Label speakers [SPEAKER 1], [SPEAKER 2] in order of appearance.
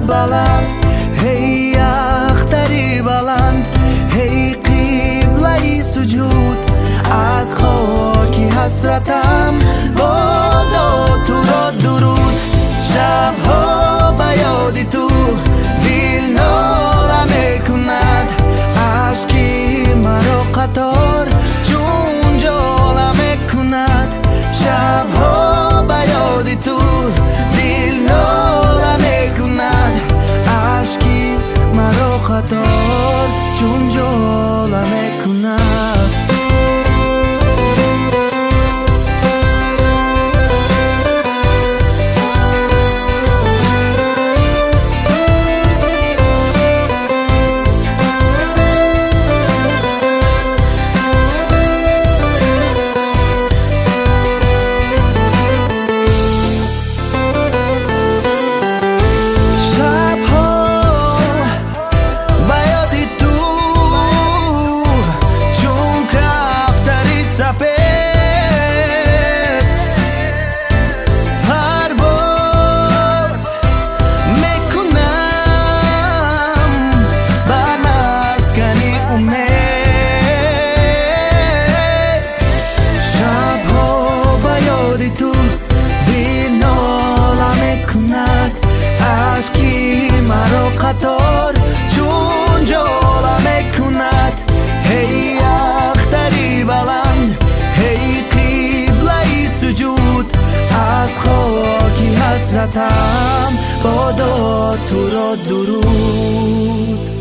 [SPEAKER 1] баланд ҳей ахтари баланд ҳей қиблаи суҷуд аз хоки ҳасратам бодо туро дуруд шабҳо ба ёди ту дил нола мекунад ашки маро қатор чун ҷола мекунад шабҳо ба ёди ту дил нола мекунад ашки маро қатор чун ҷола мекунад پرواز میکنم به مسکن امید شبها به یاد تو دل ناله میکند اشکی مرا قطار چون جاله میکند هی اختری بلند هی قبله سجود از خاکی حسرتم بادا تو را درود